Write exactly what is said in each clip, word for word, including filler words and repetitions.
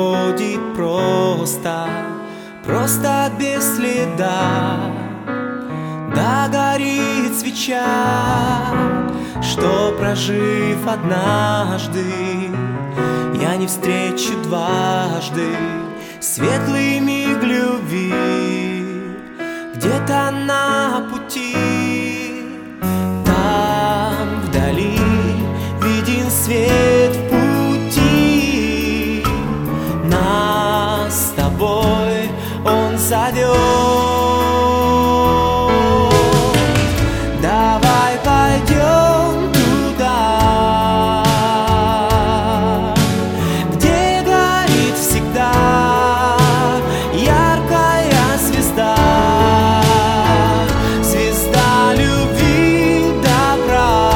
проходит просто, просто без следа. Да горит свеча, что, прожив однажды, я не встречу дважды светлый миг любви. Где-то на пути, там вдали виден свет в пути. Нас с тобой он зовет. Давай пойдем туда, где горит всегда яркая звезда, звезда любви, добра.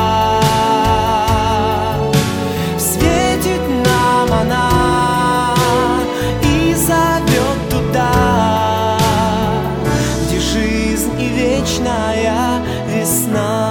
Светит нам она и зовет туда, где жизнь и вечная весна.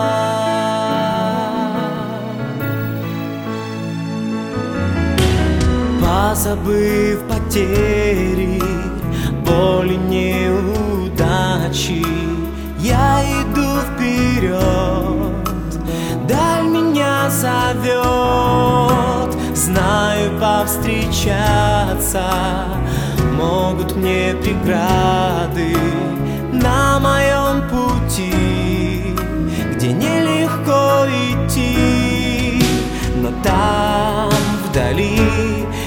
Позабыв потери, боли, неудачи, я иду вперед. Даль меня зовет, знаю, повстречаться могут мне преграды на моем пути, где нелегко идти, но там вдали